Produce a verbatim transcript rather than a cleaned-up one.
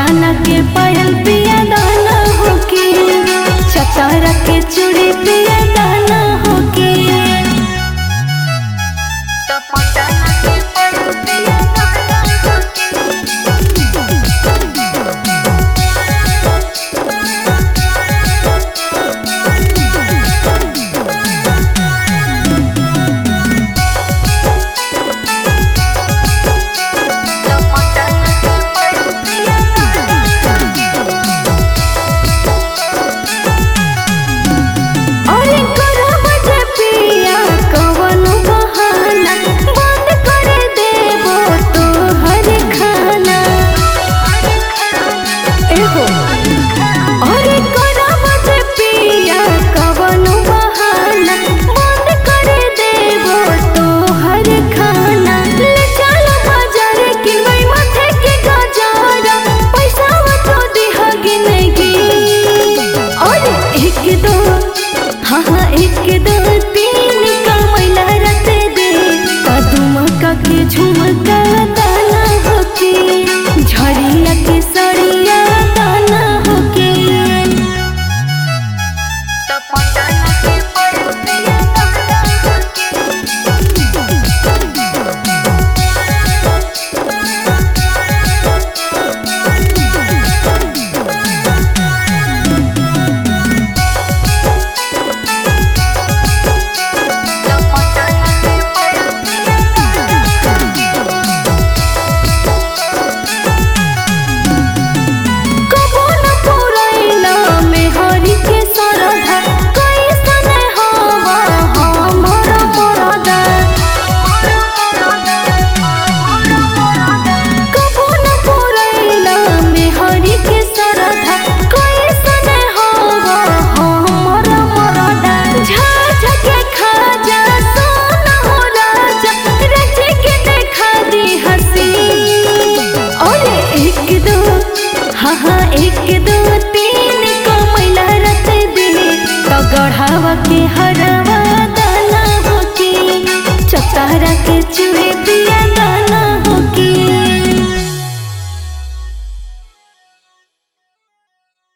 काना के पायल पिया दाना होके, चतारा के चूड़ी पिया दाना होके। हाँ हाँ एक दो तीन कमैला रत दे, कदुमका के झुमका दाना होके, झड़िया के सड़िया दाना होके। हाँ हाँ एक दो तीन कमैला रत दे, तो गढ़ावा के हरवा दाना होके, चतारा के